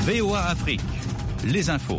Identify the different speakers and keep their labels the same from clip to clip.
Speaker 1: VOA Afrique, les infos.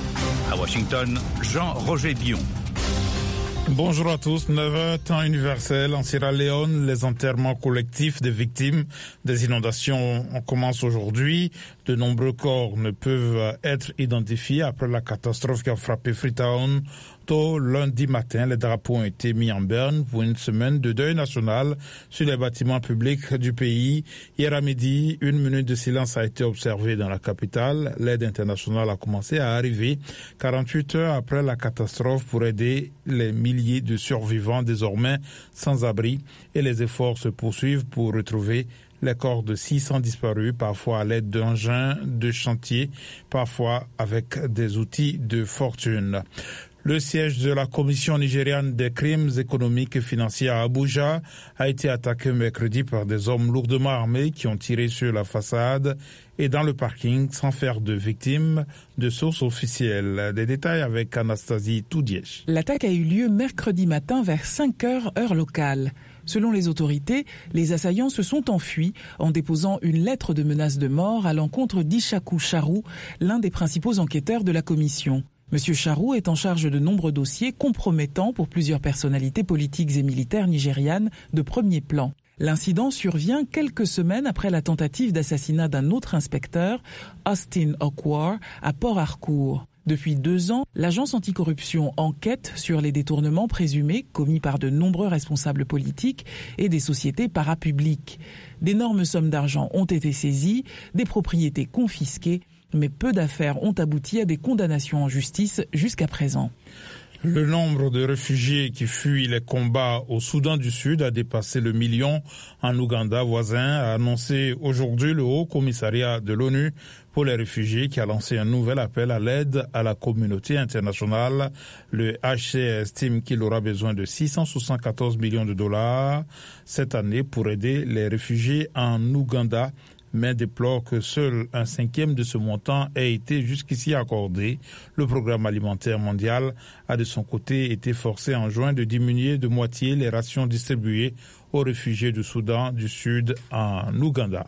Speaker 1: À Washington, Jean-Roger Billon.
Speaker 2: Bonjour à tous. 9h, temps universel. En Sierra Leone, les enterrements collectifs des victimes des inondations commencent aujourd'hui. De nombreux corps ne peuvent être identifiés après la catastrophe qui a frappé Freetown. Tôt lundi matin, les drapeaux ont été mis en berne pour une semaine de deuil national sur les bâtiments publics du pays. Hier à midi, 1 minute de silence a été observée dans la capitale. L'aide internationale a commencé à arriver 48 heures après la catastrophe pour aider les milliers de survivants désormais sans abri, et les efforts se poursuivent pour retrouver les corps de 600 disparus, parfois à l'aide d'engins de chantier, parfois avec des outils de fortune. Le siège de la Commission nigériane des crimes économiques et financiers à Abuja a été attaqué mercredi par des hommes lourdement armés qui ont tiré sur la façade et dans le parking sans faire de victimes, de sources officielles. Des détails avec Anastasie Toudièche.
Speaker 3: L'attaque a eu lieu mercredi matin vers 5h heure locale. Selon les autorités, les assaillants se sont enfuis en déposant une lettre de menace de mort à l'encontre d'Ishaku Charou, l'un des principaux enquêteurs de la commission. Monsieur Charou est en charge de nombreux dossiers compromettants pour plusieurs personnalités politiques et militaires nigérianes de premier plan. L'incident survient quelques semaines après la tentative d'assassinat d'un autre inspecteur, Austin Okwar, à Port Harcourt. Depuis 2 ans, l'agence anticorruption enquête sur les détournements présumés commis par de nombreux responsables politiques et des sociétés parapubliques. D'énormes sommes d'argent ont été saisies, des propriétés confisquées, mais peu d'affaires ont abouti à des condamnations en justice jusqu'à présent.
Speaker 2: Le nombre de réfugiés qui fuient les combats au Soudan du Sud a dépassé le million en Ouganda voisin, a annoncé aujourd'hui le Haut Commissariat de l'ONU pour les réfugiés qui a lancé un nouvel appel à l'aide à la communauté internationale. Le HCR estime qu'il aura besoin de 674 millions de dollars cette année pour aider les réfugiés en Ouganda, mais déplore que seul 1/5 de ce montant ait été jusqu'ici accordé. Le programme alimentaire mondial a de son côté été forcé en juin de diminuer de moitié les rations distribuées aux réfugiés du Soudan du Sud en Ouganda.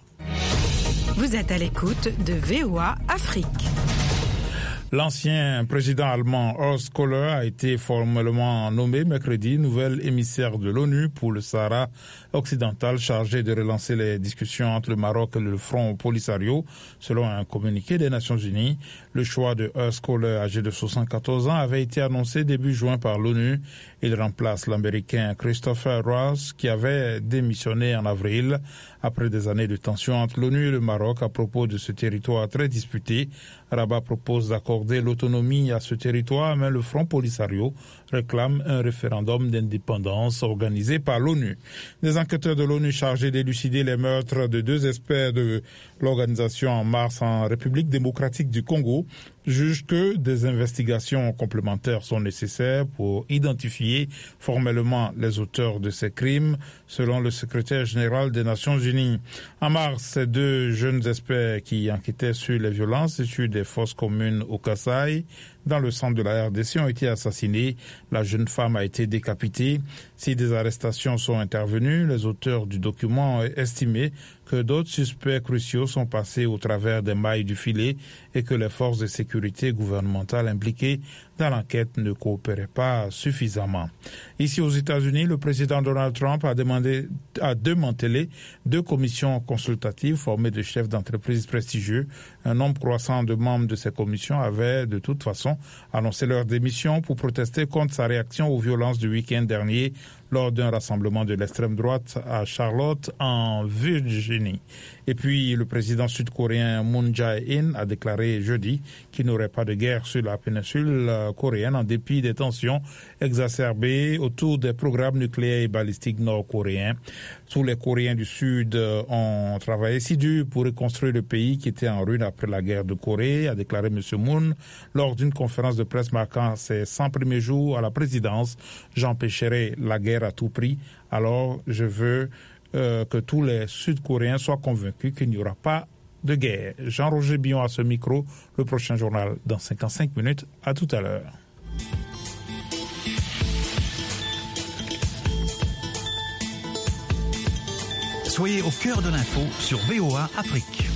Speaker 4: Vous êtes à l'écoute de VOA Afrique.
Speaker 2: L'ancien président allemand Horst Köhler a été formellement nommé mercredi nouvel émissaire de l'ONU pour le Sahara occidental, chargé de relancer les discussions entre le Maroc et le Front Polisario. Selon un communiqué des Nations Unies, le choix de Horst Köhler, âgé de 74 ans, avait été annoncé début juin par l'ONU. Il remplace l'Américain Christopher Ross, qui avait démissionné en avril après des années de tensions entre l'ONU et le Maroc à propos de ce territoire très disputé. Rabat propose d'accorder l'autonomie à ce territoire, mais le Front Polisario réclame un référendum d'indépendance organisé par l'ONU. Des enquêteurs de l'ONU chargés d'élucider les meurtres de 2 experts de l'organisation En Marche en République démocratique du Congo jugent que des investigations complémentaires sont nécessaires pour identifier formellement les auteurs de ces crimes, selon le secrétaire général des Nations Unies. En mars, ces 2 jeunes experts qui enquêtaient sur les violences et sur des fosses communes au Kasaï, dans le centre de la RDC, ont été assassinés. La jeune femme a été décapitée. Si des arrestations sont intervenues, les auteurs du document ont estimé que d'autres suspects cruciaux sont passés au travers des mailles du filet et que les forces de sécurité gouvernementales impliquées dans l'enquête ne coopéraient pas suffisamment. Ici aux États-Unis, le président Donald Trump a démantelé 2 commissions consultatives formées de chefs d'entreprise prestigieux. Un nombre croissant de membres de ces commissions avaient de toute façon annoncé leur démission pour protester contre sa réaction aux violences du week-end dernier lors d'un rassemblement de l'extrême droite à Charlotte, en Virginie. Et puis, le président sud-coréen Moon Jae-in a déclaré jeudi qu'il n'y aurait pas de guerre sur la péninsule coréenne en dépit des tensions exacerbées autour des programmes nucléaires et balistiques nord-coréens. Tous les Coréens du Sud ont travaillé si dur pour reconstruire le pays qui était en ruine après la guerre de Corée, a déclaré M. Moon lors d'une conférence de presse marquant ses 100 premiers jours à la présidence. J'empêcherai la guerre à tout prix. Alors, je veux que tous les Sud-Coréens soient convaincus qu'il n'y aura pas de guerre. Jean-Roger Billon à ce micro. Le prochain journal dans 55 minutes. À tout à l'heure.
Speaker 1: Soyez au cœur de l'info sur VOA Afrique.